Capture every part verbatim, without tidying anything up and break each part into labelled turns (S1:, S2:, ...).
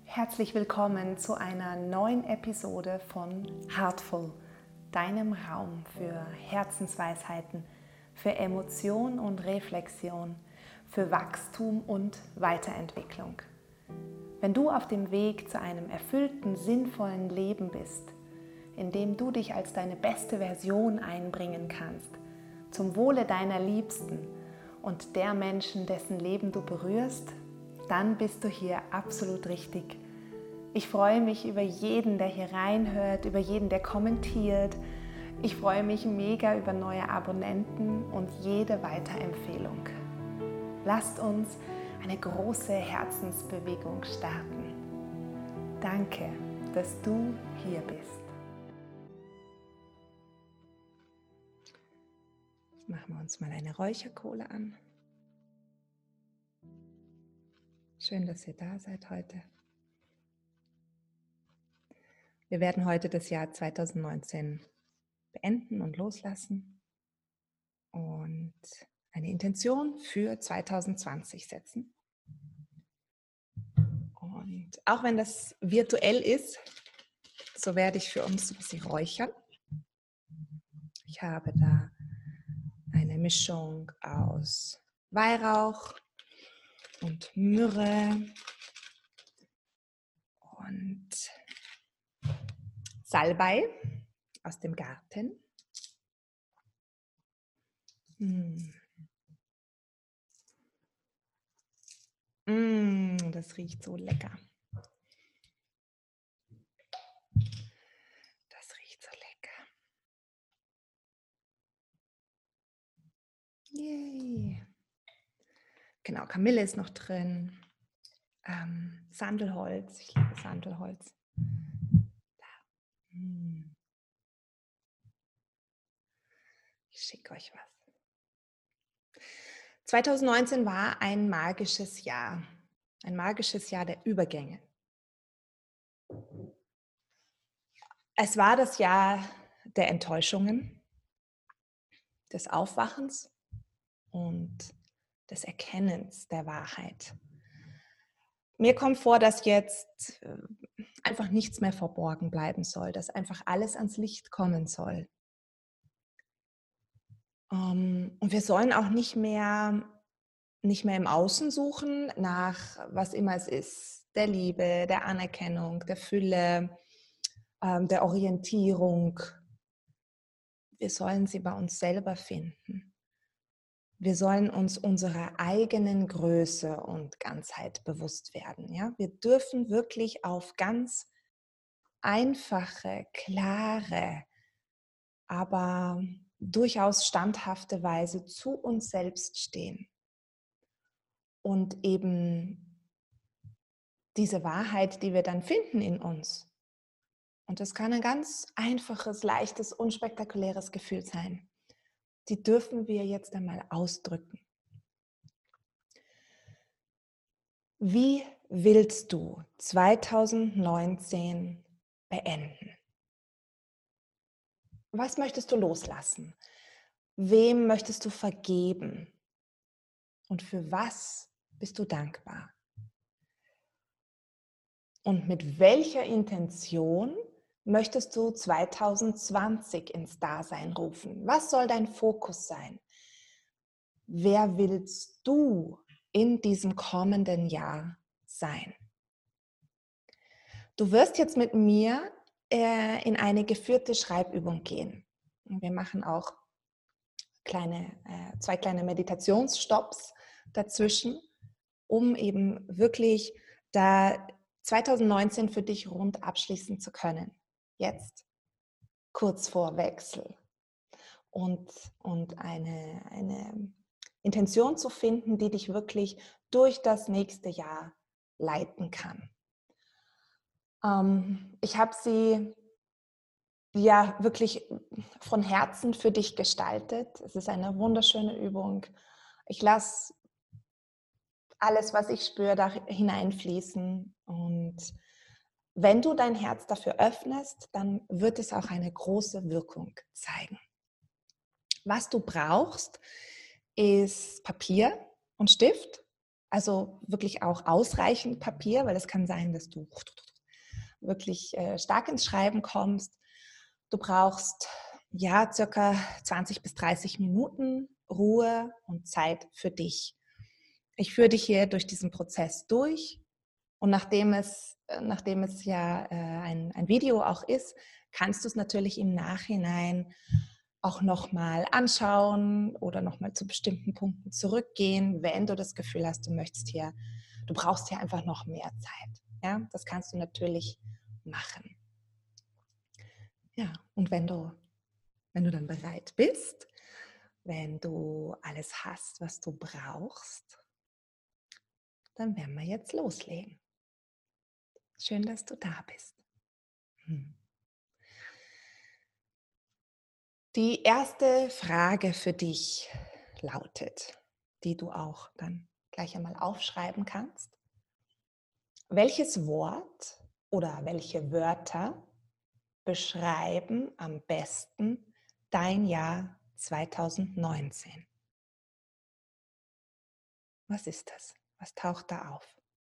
S1: Herzlich willkommen zu einer neuen Episode von Heartful, deinem Raum für Herzensweisheiten, für Emotion und Reflexion, für Wachstum und Weiterentwicklung. Wenn du auf dem Weg zu einem erfüllten, sinnvollen Leben bist, in dem du dich als deine beste Version einbringen kannst, zum Wohle deiner Liebsten und der Menschen, dessen Leben du berührst, dann bist du hier absolut richtig. Ich freue mich über jeden, der hier reinhört, über jeden, der kommentiert. Ich freue mich mega über neue Abonnenten und jede Weiterempfehlung. Lasst uns eine große Herzensbewegung starten. Danke, dass du hier bist. Jetzt machen wir uns mal eine Räucherkohle an. Schön, dass ihr da seid heute. Wir werden heute das Jahr zweitausendneunzehn beenden und loslassen und eine Intention für zweitausendzwanzig setzen. Und auch wenn das virtuell ist, so werde ich für uns ein bisschen räuchern. Ich habe da eine Mischung aus Weihrauch und Myrrhe und Salbei aus dem Garten. Mm. Mm, das riecht so lecker. Das riecht so lecker. Yay. Genau, Kamille ist noch drin. Ähm, Sandelholz, ich liebe Sandelholz. Da. Mm. Ich schicke euch was. zweitausendneunzehn war ein magisches Jahr. Ein magisches Jahr der Übergänge. Es war das Jahr der Enttäuschungen, des Aufwachens und des Erkennens der Wahrheit. Mir kommt vor, dass jetzt einfach nichts mehr verborgen bleiben soll, dass einfach alles ans Licht kommen soll. Und wir sollen auch nicht mehr, nicht mehr im Außen suchen nach was immer es ist, der Liebe, der Anerkennung, der Fülle, der Orientierung. Wir sollen sie bei uns selber finden. Wir sollen uns unserer eigenen Größe und Ganzheit bewusst werden. Ja? Wir dürfen wirklich auf ganz einfache, klare, aber durchaus standhafte Weise zu uns selbst stehen. Und eben diese Wahrheit, die wir dann finden in uns. Und das kann ein ganz einfaches, leichtes, unspektakuläres Gefühl sein. Die dürfen wir jetzt einmal ausdrücken. Wie willst du zweitausendneunzehn beenden? Was möchtest du loslassen? Wem möchtest du vergeben? Und für was bist du dankbar? Und mit welcher Intention möchtest du zweitausendzwanzig ins Dasein rufen? Was soll dein Fokus sein? Wer willst du in diesem kommenden Jahr sein? Du wirst jetzt mit mir äh, in eine geführte Schreibübung gehen. Und wir machen auch kleine, äh, zwei kleine Meditationsstopps dazwischen, um eben wirklich da zweitausendneunzehn für dich rund abschließen zu können. Jetzt, kurz vor Wechsel. Und, und eine, eine Intention zu finden, die dich wirklich durch das nächste Jahr leiten kann. Ähm, ich habe sie ja wirklich von Herzen für dich gestaltet. Es ist eine wunderschöne Übung. Ich lasse alles, was ich spüre, da hineinfließen. Und wenn du dein Herz dafür öffnest, dann wird es auch eine große Wirkung zeigen. Was du brauchst, ist Papier und Stift. Also wirklich auch ausreichend Papier, weil es kann sein, dass du wirklich äh, stark ins Schreiben kommst. Du brauchst ja circa zwanzig bis dreißig Minuten Ruhe und Zeit für dich. Ich führe dich hier durch diesen Prozess durch und nachdem es, äh, nachdem es ja äh, ein, ein Video auch ist, kannst du es natürlich im Nachhinein auch nochmal anschauen oder nochmal zu bestimmten Punkten zurückgehen, wenn du das Gefühl hast, du möchtest hier, du brauchst hier einfach noch mehr Zeit. Ja, das kannst du natürlich machen. Ja, und wenn du, wenn du dann bereit bist, wenn du alles hast, was du brauchst, dann werden wir jetzt loslegen. Schön, dass du da bist. Hm. Die erste Frage für dich lautet, die du auch dann gleich einmal aufschreiben kannst. Welches Wort oder welche Wörter beschreiben am besten dein Jahr zweitausendneunzehn? Was ist das? Was taucht da auf?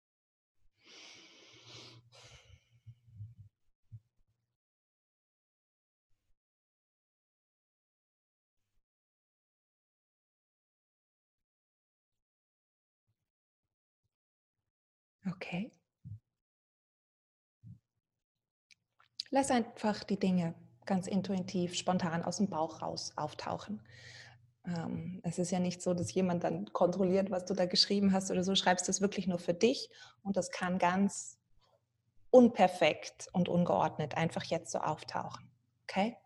S1: Okay. Lass einfach die Dinge ganz intuitiv, spontan aus dem Bauch raus auftauchen. Ähm, es ist ja nicht so, dass jemand dann kontrolliert, was du da geschrieben hast oder so. Schreibst du es wirklich nur für dich und das kann ganz unperfekt und ungeordnet einfach jetzt so auftauchen. Okay?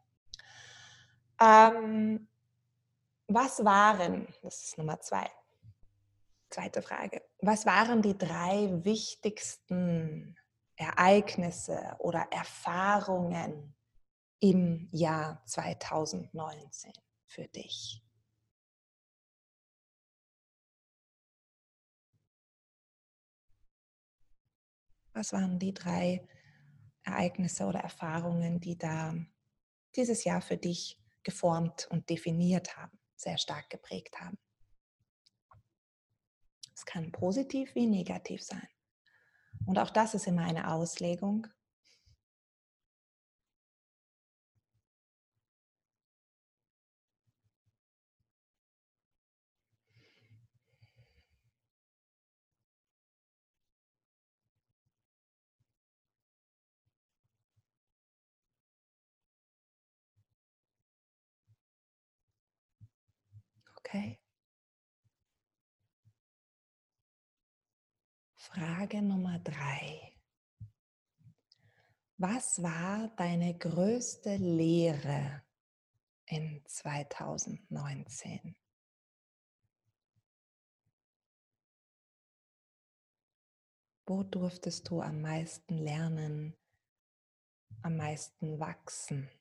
S1: Ähm, was waren, das ist Nummer zwei, zweite Frage, was waren die drei wichtigsten Ereignisse oder Erfahrungen im Jahr zweitausendneunzehn für dich? Was waren die drei Ereignisse oder Erfahrungen, die da dieses Jahr für dich geformt und definiert haben, sehr stark geprägt haben? Es kann positiv wie negativ sein. Und auch das ist immer eine Auslegung. Okay. Frage Nummer drei. Was war deine größte Lehre in zweitausendneunzehn? Wo durftest du am meisten lernen, am meisten wachsen?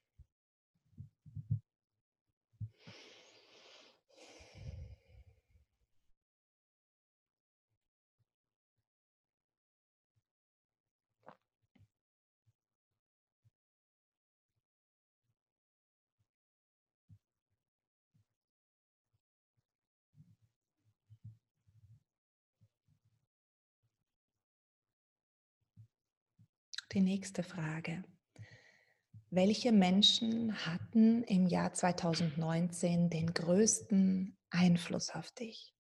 S1: Die nächste Frage. Welche Menschen hatten im Jahr zweitausendneunzehn den größten Einfluss auf dich?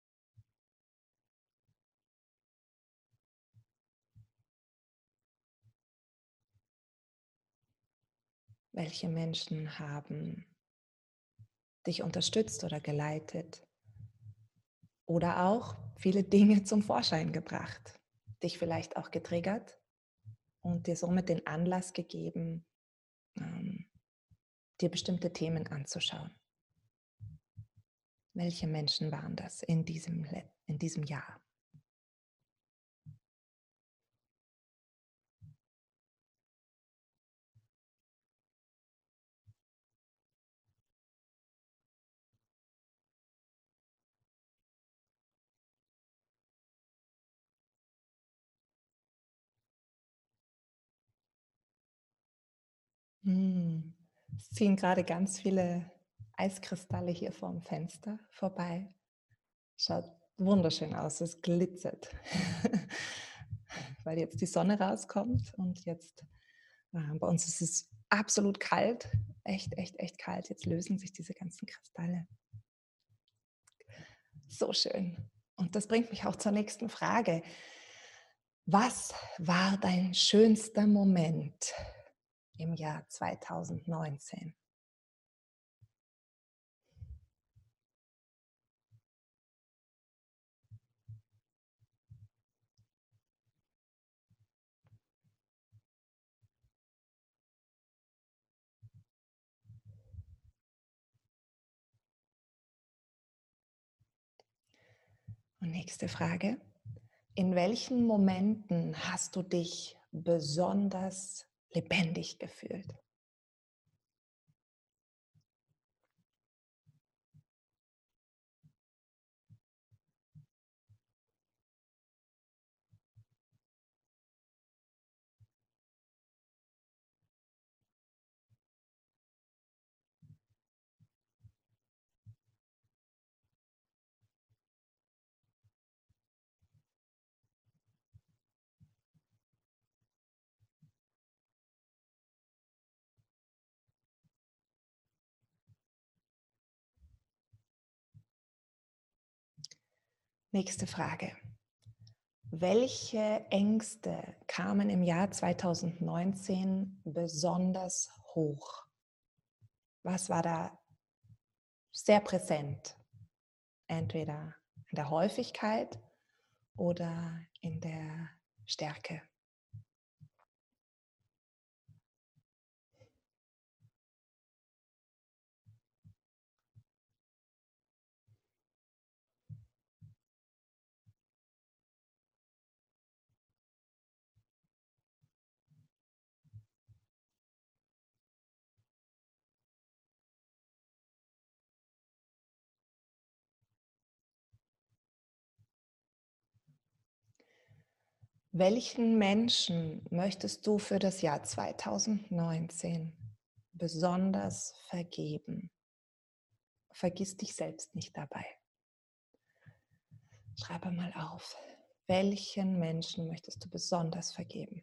S1: Welche Menschen haben dich unterstützt oder geleitet oder auch viele Dinge zum Vorschein gebracht, dich vielleicht auch getriggert und dir somit den Anlass gegeben, ähm, dir bestimmte Themen anzuschauen? Welche Menschen waren das in diesem, in diesem Jahr? Hm. Es ziehen gerade ganz viele Eiskristalle hier vorm Fenster vorbei. Schaut
S2: wunderschön aus, es glitzert, weil jetzt die Sonne rauskommt und jetzt äh, bei uns ist es absolut kalt, echt, echt, echt kalt. Jetzt lösen sich diese ganzen Kristalle. So schön. Und das bringt mich auch zur nächsten Frage. Was war dein schönster Moment im Jahr zweitausendneunzehn? Und nächste Frage. In welchen Momenten hast du dich besonders lebendig gefühlt? Nächste Frage. Welche Ängste kamen im Jahr zweitausendneunzehn besonders hoch? Was war da sehr präsent? Entweder in der Häufigkeit oder in der Stärke? Welchen Menschen möchtest du für das Jahr zweitausendneunzehn besonders vergeben? Vergiss dich selbst nicht dabei. Schreibe mal auf. Welchen Menschen möchtest du besonders vergeben?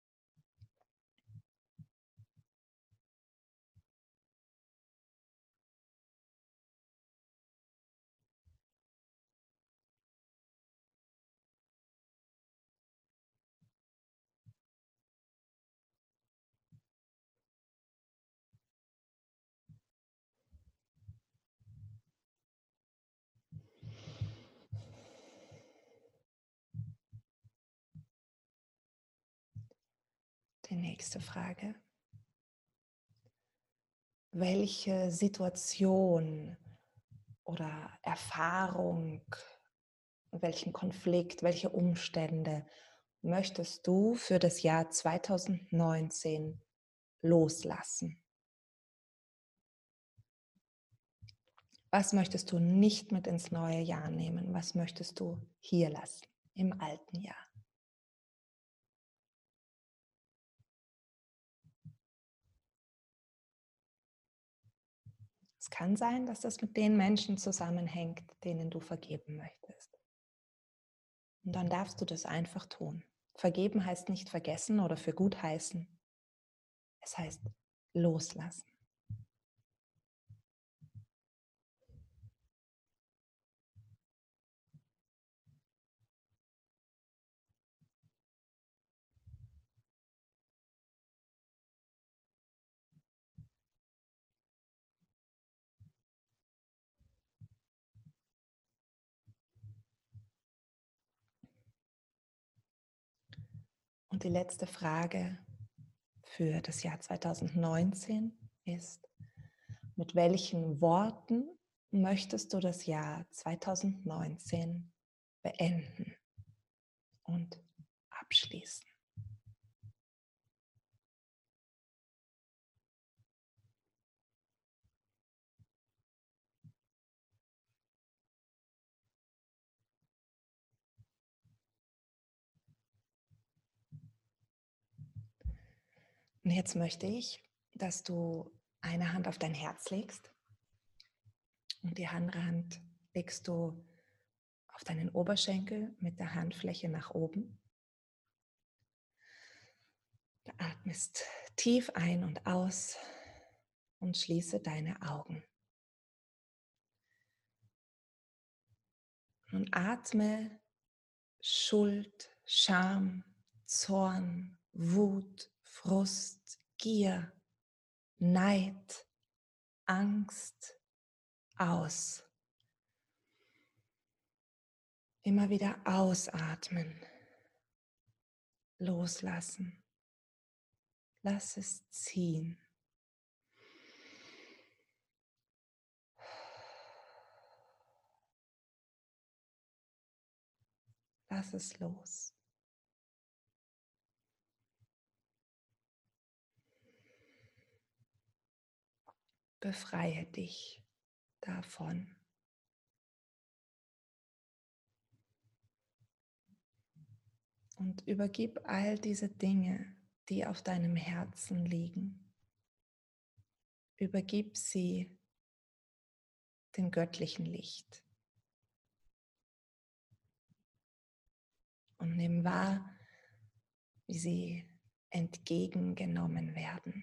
S2: Die nächste Frage. Welche Situation oder Erfahrung, welchen Konflikt, welche Umstände möchtest du für das Jahr zweitausendneunzehn loslassen? Was möchtest du nicht mit ins neue Jahr nehmen? Was möchtest du hier lassen im alten Jahr? Es kann sein, dass das mit den Menschen zusammenhängt, denen du vergeben möchtest. Und dann darfst du das einfach tun. Vergeben heißt nicht vergessen oder für gut heißen. Es heißt loslassen. Und die letzte Frage für das Jahr zweitausendneunzehn ist, mit welchen Worten möchtest du das Jahr zweitausendneunzehn beenden und abschließen? Und jetzt möchte ich, dass du eine Hand auf dein Herz legst und die andere Hand legst du auf deinen Oberschenkel mit der Handfläche nach oben. Du atmest tief ein und aus und schließe deine Augen. Und atme Schuld, Scham, Zorn, Wut, Frust, Gier, Neid, Angst aus. Immer wieder ausatmen, loslassen, lass es ziehen. Lass es los. Befreie dich davon. Und übergib all diese Dinge, die auf deinem Herzen liegen. Übergib sie dem göttlichen Licht. Und nimm wahr, wie sie entgegengenommen werden.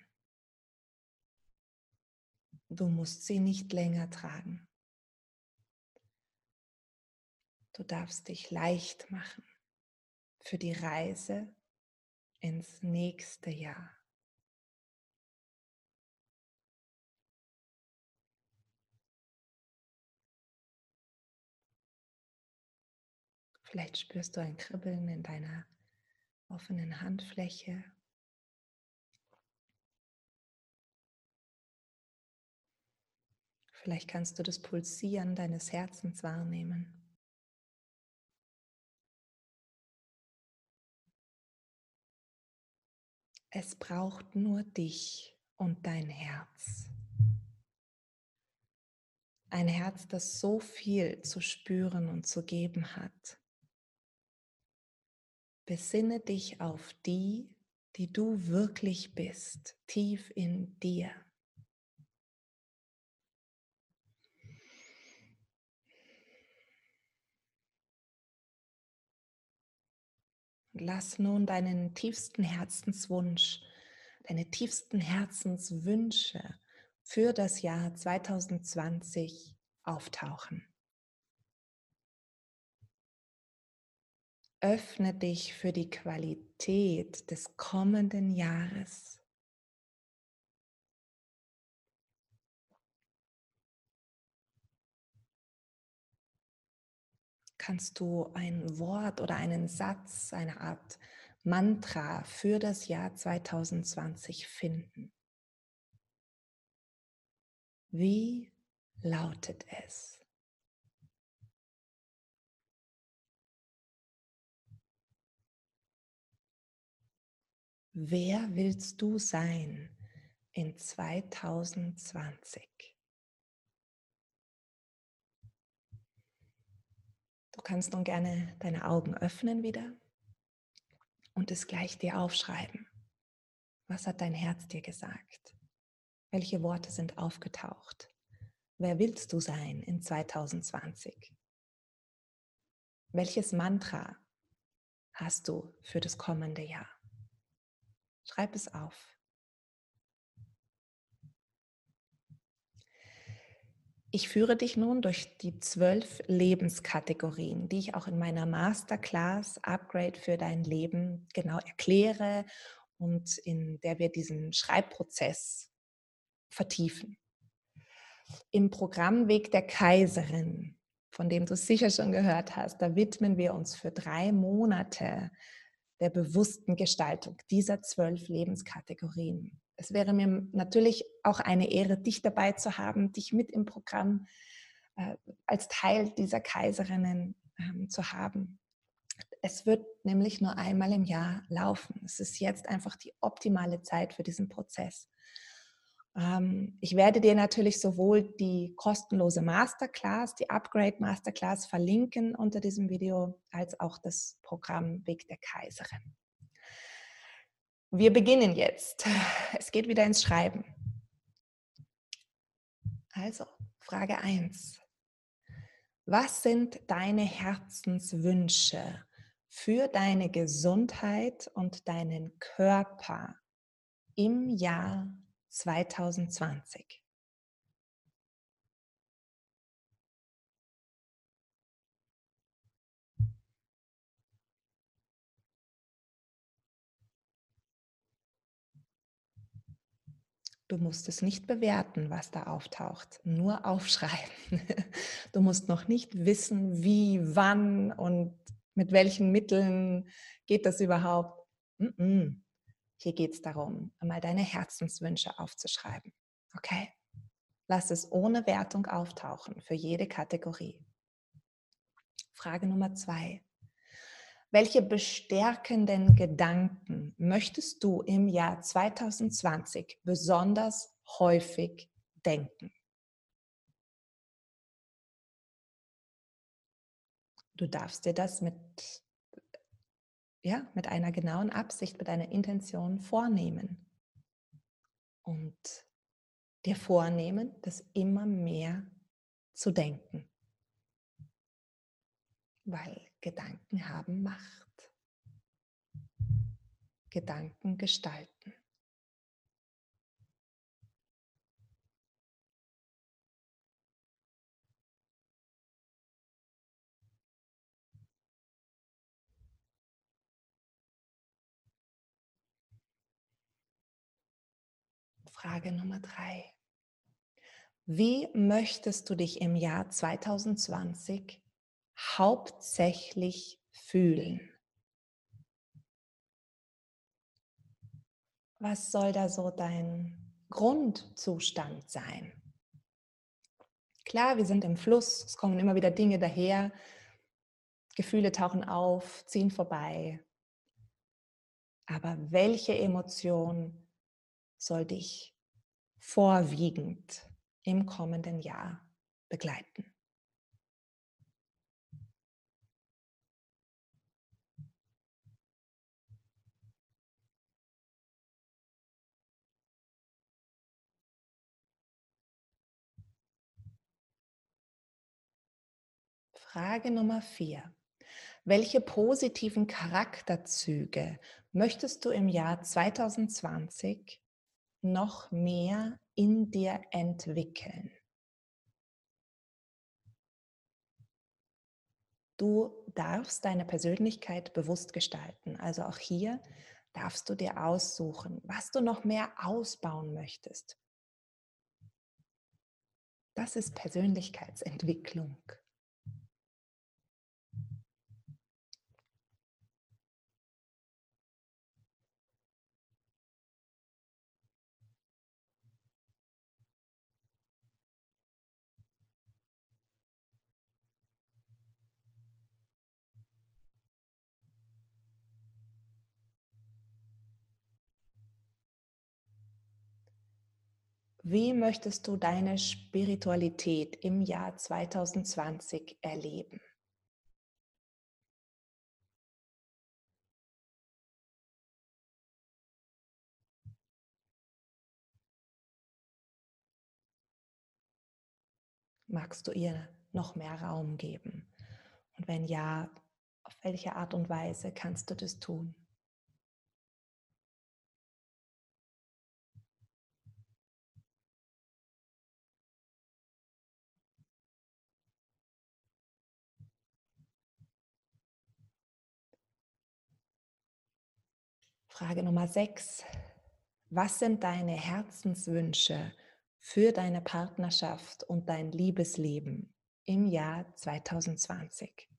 S2: Du musst sie nicht länger tragen. Du darfst dich leicht machen für die Reise ins nächste Jahr. Vielleicht spürst du ein Kribbeln in deiner offenen Handfläche. Vielleicht kannst du das Pulsieren deines Herzens wahrnehmen. Es braucht nur dich und dein Herz. Ein Herz, das so viel zu spüren und zu geben hat. Besinne dich auf die, die du wirklich bist, tief in dir. Lass nun deinen tiefsten Herzenswunsch, deine tiefsten Herzenswünsche für das Jahr zwanzig zwanzig auftauchen. Öffne dich für die Qualität des kommenden Jahres. Kannst du ein Wort oder einen Satz, eine Art Mantra für das Jahr zwanzig zwanzig finden? Wie lautet es? Wer willst du sein in zwanzig zwanzig? Du kannst nun gerne deine Augen öffnen wieder und es gleich dir aufschreiben. Was hat dein Herz dir gesagt? Welche Worte sind aufgetaucht? Wer willst du sein in zwanzig zwanzig? Welches Mantra hast du für das kommende Jahr? Schreib es auf. Ich führe dich nun durch die zwölf Lebenskategorien, die ich auch in meiner Masterclass Upgrade für dein Leben genau erkläre und in der wir diesen Schreibprozess vertiefen. Im Programm Weg der Kaiserin, von dem du sicher schon gehört hast, da widmen wir uns für drei Monate der bewussten Gestaltung dieser zwölf Lebenskategorien. Es wäre mir natürlich auch eine Ehre, dich dabei zu haben, dich mit im Programm äh, als Teil dieser Kaiserinnen ähm, zu haben. Es wird nämlich nur einmal im Jahr laufen. Es ist jetzt einfach die optimale Zeit für diesen Prozess. Ähm, ich werde dir natürlich sowohl die kostenlose Masterclass, die Upgrade Masterclass verlinken unter diesem Video, als auch das Programm Weg der Kaiserin. Wir beginnen jetzt. Es geht wieder ins Schreiben. Also, Frage eins. Was sind deine Herzenswünsche für deine Gesundheit und deinen Körper im Jahr zwanzig zwanzig? Du musst es nicht bewerten, was da auftaucht, nur aufschreiben. Du musst noch nicht wissen, wie, wann und mit welchen Mitteln geht das überhaupt. Mm-mm. Hier geht es darum, einmal deine Herzenswünsche aufzuschreiben. Okay? Lass es ohne Wertung auftauchen für jede Kategorie. Frage Nummer zwei. Welche bestärkenden Gedanken möchtest du im Jahr zwanzig zwanzig besonders häufig denken? Du darfst dir das mit, ja, mit einer genauen Absicht, mit einer Intention vornehmen und dir vornehmen, das immer mehr zu denken, weil Gedanken haben Macht. Gedanken gestalten. Frage Nummer drei. Wie möchtest du dich im Jahr zwanzig zwanzig hauptsächlich fühlen? Was soll da so dein Grundzustand sein? Klar, wir sind im Fluss, es kommen immer wieder Dinge daher, Gefühle tauchen auf, ziehen vorbei. Aber welche Emotion soll dich vorwiegend im kommenden Jahr begleiten? Frage Nummer vier. Welche positiven Charakterzüge möchtest du im Jahr zwanzig zwanzig noch mehr in dir entwickeln? Du darfst deine Persönlichkeit bewusst gestalten. Also auch hier darfst du dir aussuchen, was du noch mehr ausbauen möchtest. Das ist Persönlichkeitsentwicklung. Wie möchtest du deine Spiritualität im Jahr zwanzig zwanzig erleben? Magst du ihr noch mehr Raum geben? Und wenn ja, auf welche Art und Weise kannst du das tun? Frage Nummer sechs. Was sind deine Herzenswünsche für deine Partnerschaft und dein Liebesleben im Jahr zwanzig zwanzig?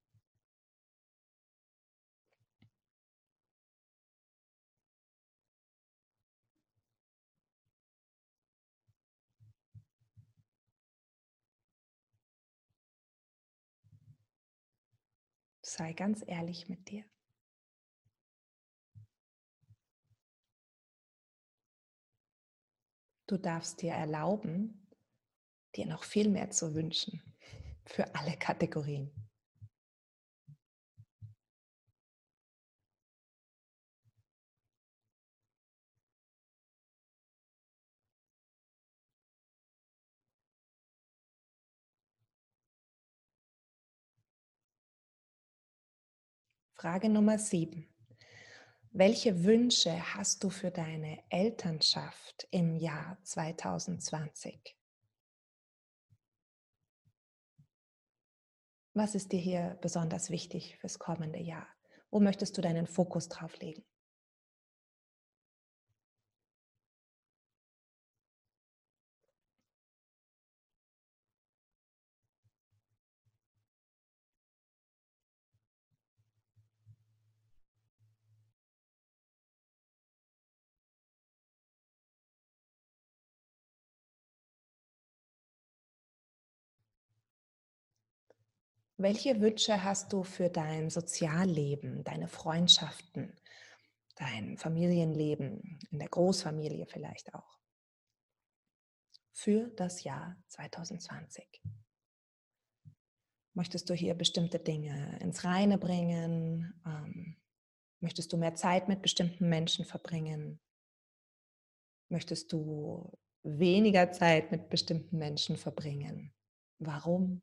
S2: Sei ganz ehrlich mit dir. Du darfst dir erlauben, dir noch viel mehr zu wünschen für alle Kategorien. Frage Nummer sieben. Welche Wünsche hast du für deine Elternschaft im Jahr zweitausendzwanzig? Was ist dir hier besonders wichtig fürs kommende Jahr? Wo möchtest du deinen Fokus drauf legen? Welche Wünsche hast du für dein Sozialleben, deine Freundschaften, dein Familienleben, in der Großfamilie vielleicht auch, für das Jahr zweitausendzwanzig? Möchtest du hier bestimmte Dinge ins Reine bringen? Ähm, möchtest du mehr Zeit mit bestimmten Menschen verbringen? Möchtest du weniger Zeit mit bestimmten Menschen verbringen? Warum?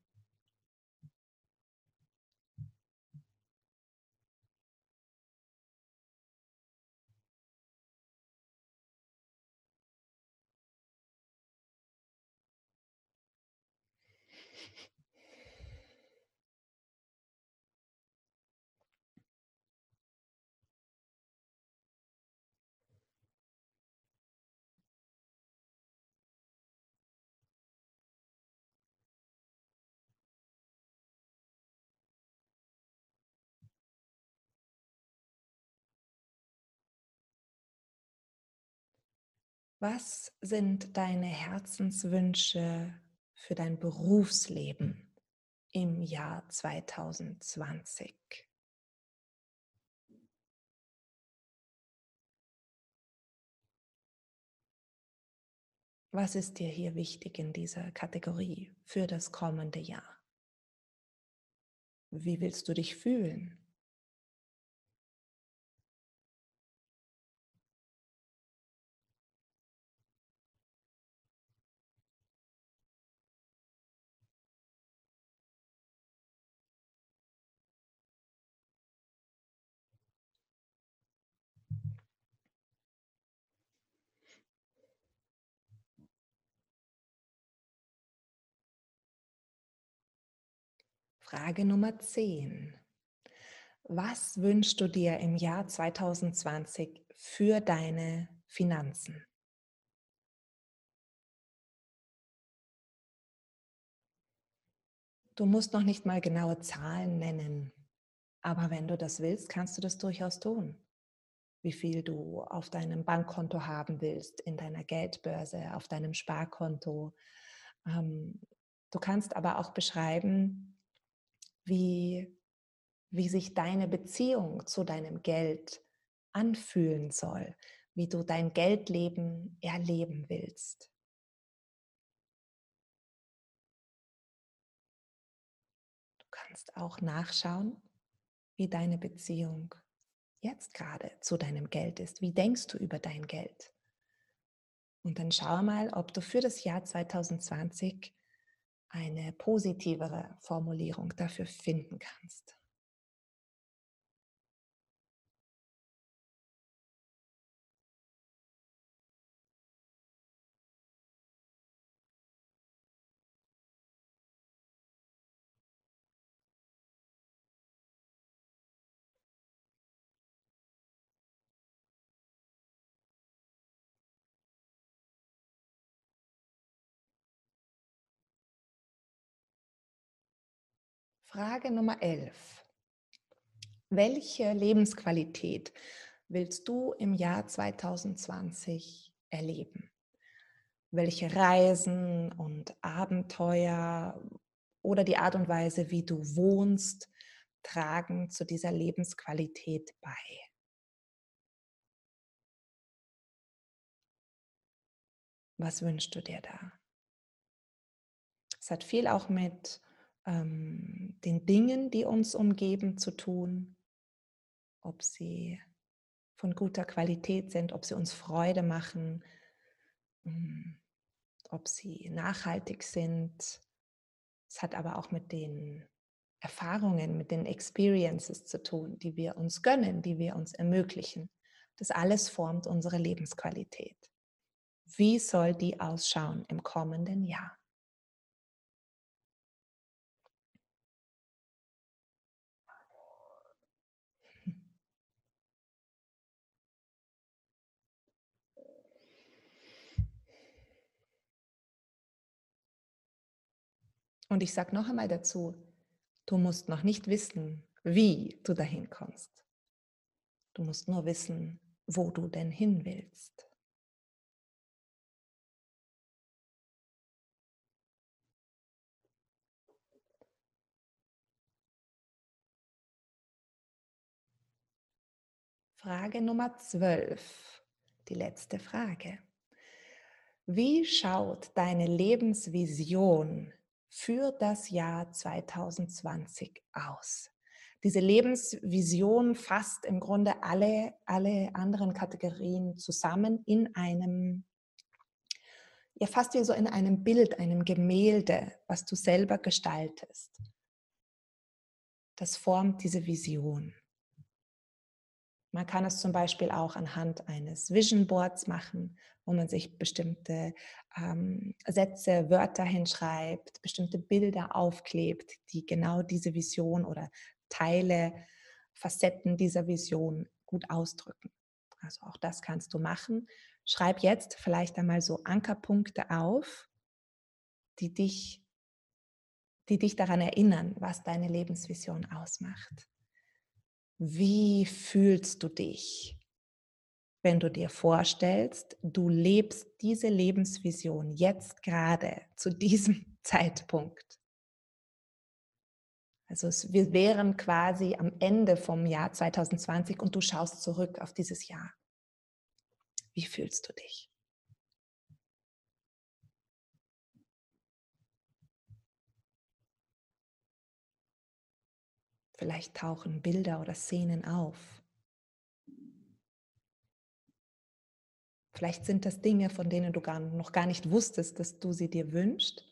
S2: Was sind deine Herzenswünsche für dein Berufsleben im Jahr zweitausendzwanzig? Was ist dir hier wichtig in dieser Kategorie für das kommende Jahr? Wie willst du dich fühlen? Frage Nummer zehn. Was wünschst du dir im Jahr zweitausendzwanzig für deine Finanzen? Du musst noch nicht mal genaue Zahlen nennen, aber wenn du das willst, kannst du das durchaus tun. Wie viel du auf deinem Bankkonto haben willst, in deiner Geldbörse, auf deinem Sparkonto. Ähm, du kannst aber auch beschreiben, wie, wie sich deine Beziehung zu deinem Geld anfühlen soll, wie du dein Geldleben erleben willst. Du kannst auch nachschauen, wie deine Beziehung jetzt gerade zu deinem Geld ist. Wie denkst du über dein Geld? Und dann schau mal, ob du für das Jahr zweitausendzwanzig eine positivere Formulierung dafür finden kannst. Frage Nummer elf. Welche Lebensqualität willst du im Jahr zweitausendzwanzig erleben? Welche Reisen und Abenteuer oder die Art und Weise, wie du wohnst, tragen zu dieser Lebensqualität bei? Was wünschst du dir da? Es hat viel auch mit ähm, den Dingen, die uns umgeben, zu tun, ob sie von guter Qualität sind, ob sie uns Freude machen, mm, ob sie nachhaltig sind. Es hat aber auch mit den Erfahrungen, mit den Experiences zu tun, die wir uns gönnen, die wir uns ermöglichen. Das alles formt unsere Lebensqualität. Wie soll die ausschauen im kommenden Jahr? Und ich sage noch einmal dazu, du musst noch nicht wissen, wie du dahin kommst. Du musst nur wissen, wo du denn hin willst. Frage Nummer zwölf, die letzte Frage. Wie schaut deine Lebensvision für das Jahr zwanzig zwanzig aus? Diese Lebensvision fasst im Grunde alle, alle anderen Kategorien zusammen in einem, ja fast wie so in einem Bild, einem Gemälde, was du selber gestaltest. Das formt diese Vision. Man kann es zum Beispiel auch anhand eines Vision Boards machen, wo man sich bestimmte ähm, Sätze, Wörter hinschreibt, bestimmte Bilder aufklebt, die genau diese Vision oder Teile, Facetten dieser Vision gut ausdrücken. Also auch das kannst du machen. Schreib jetzt vielleicht einmal so Ankerpunkte auf, die dich, die dich daran erinnern, was deine Lebensvision ausmacht. Wie fühlst du dich, wenn du dir vorstellst, du lebst diese Lebensvision jetzt gerade zu diesem Zeitpunkt? Also es, wir wären quasi am Ende vom Jahr zwanzig zwanzig und du schaust zurück auf dieses Jahr. Wie fühlst du dich? Vielleicht tauchen Bilder oder Szenen auf. Vielleicht sind das Dinge, von denen du gar, noch gar nicht wusstest, dass du sie dir wünschst.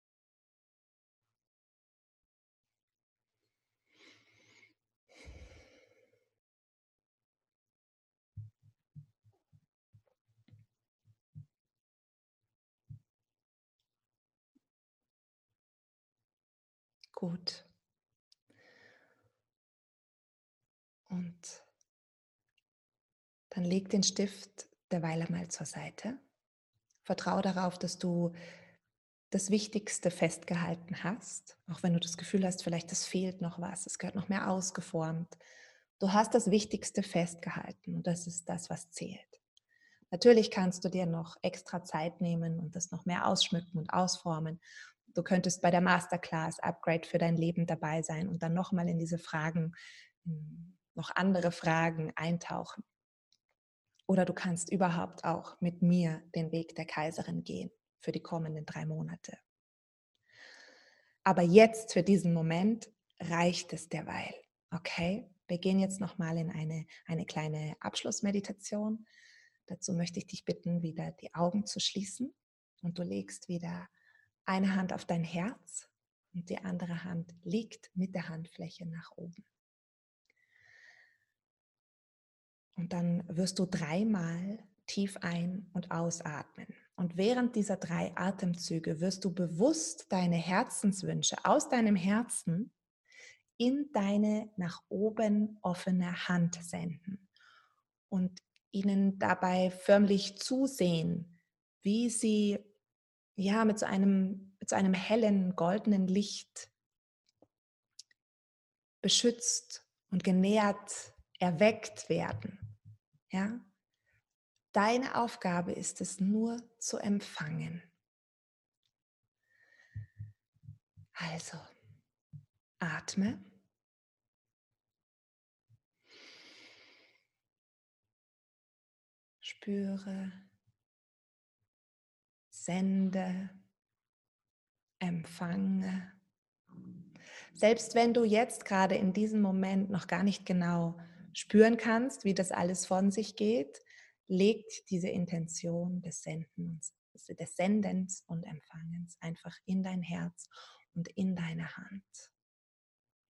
S2: Gut. Und dann leg den Stift derweil einmal zur Seite. Vertraue darauf, dass du das Wichtigste festgehalten hast, auch wenn du das Gefühl hast, vielleicht es fehlt noch was, es gehört noch mehr ausgeformt. Du hast das Wichtigste festgehalten und das ist das, was zählt. Natürlich kannst du dir noch extra Zeit nehmen und das noch mehr ausschmücken und ausformen. Du könntest bei der Masterclass Upgrade für dein Leben dabei sein und dann nochmal in diese Fragen, noch andere Fragen eintauchen. Oder du kannst überhaupt auch mit mir den Weg der Kaiserin gehen für die kommenden drei Monate. Aber jetzt für diesen Moment reicht es derweil. Okay, wir gehen jetzt nochmal in eine, eine kleine Abschlussmeditation. Dazu möchte ich dich bitten, wieder die Augen zu schließen und du legst wieder eine Hand auf dein Herz und die andere Hand liegt mit der Handfläche nach oben. Und dann wirst du dreimal tief ein- und ausatmen. Und während dieser drei Atemzüge wirst du bewusst deine Herzenswünsche aus deinem Herzen in deine nach oben offene Hand senden und ihnen dabei förmlich zusehen, wie sie ja mit so einem, mit so einem hellen, goldenen Licht beschützt und genährt, erweckt werden. Ja? Deine Aufgabe ist es nur zu empfangen. Also, atme. Spüre, sende, empfange. Selbst wenn du jetzt gerade in diesem Moment noch gar nicht genau spüren kannst, wie das alles von sich geht, legt diese Intention des Sendens, des Sendens und Empfangens einfach in dein Herz und in deine Hand.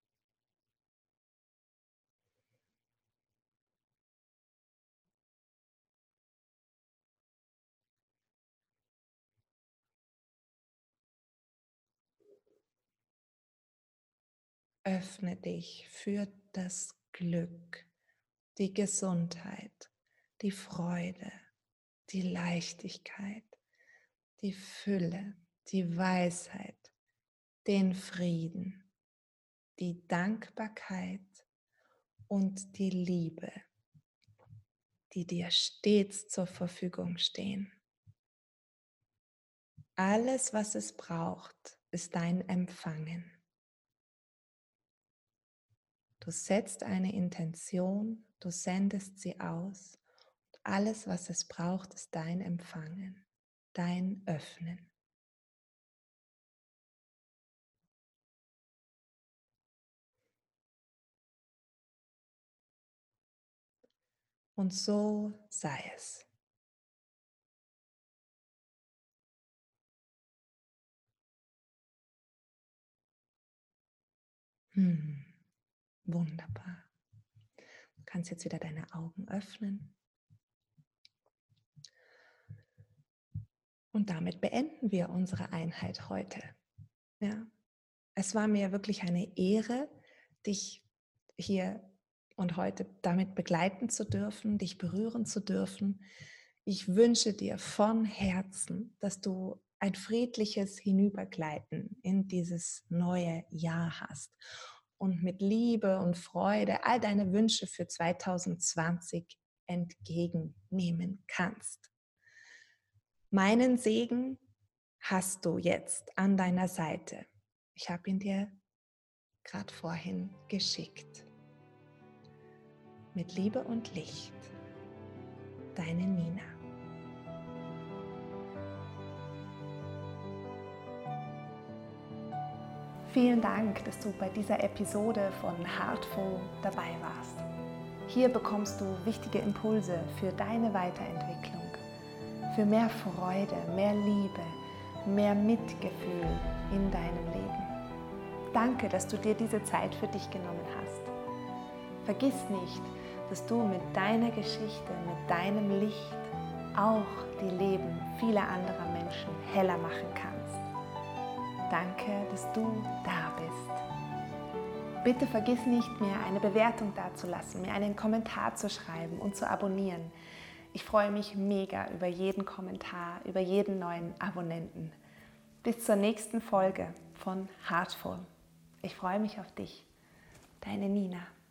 S2: öffne dich für das Glück, die Gesundheit, die Freude, die Leichtigkeit, die Fülle, die Weisheit, den Frieden, die Dankbarkeit und die Liebe, die dir stets zur Verfügung stehen. Alles, was es braucht, ist dein Empfangen. Du setzt eine Intention, du sendest sie aus. Und alles, was es braucht, ist dein Empfangen, dein Öffnen. Und so sei es. Hm, wunderbar. Du kannst jetzt wieder deine Augen öffnen. Und damit beenden wir unsere Einheit heute. Ja, es war mir wirklich eine Ehre, dich hier und heute damit begleiten zu dürfen, dich berühren zu dürfen. Ich wünsche dir von Herzen, dass du ein friedliches Hinübergleiten in dieses neue Jahr hast und mit Liebe und Freude all deine Wünsche für zwanzig zwanzig entgegennehmen kannst. Meinen Segen hast du jetzt an deiner Seite. Ich habe ihn dir gerade vorhin geschickt. Mit Liebe und Licht, deine Nina.
S1: Vielen Dank, dass du bei dieser Episode von Heartful dabei warst. Hier bekommst du wichtige Impulse für deine Weiterentwicklung, für mehr Freude, mehr Liebe, mehr Mitgefühl in deinem Leben. Danke, dass du dir diese Zeit für dich genommen hast. Vergiss nicht, dass du mit deiner Geschichte, mit deinem Licht auch die Leben vieler anderer Menschen heller machen kannst. Danke, dass du da bist. Bitte vergiss nicht, mir eine Bewertung dazulassen, mir einen Kommentar zu schreiben und zu abonnieren. Ich freue mich mega über jeden Kommentar, über jeden neuen Abonnenten. Bis zur nächsten Folge von Heartful. Ich freue mich auf dich. Deine Nina.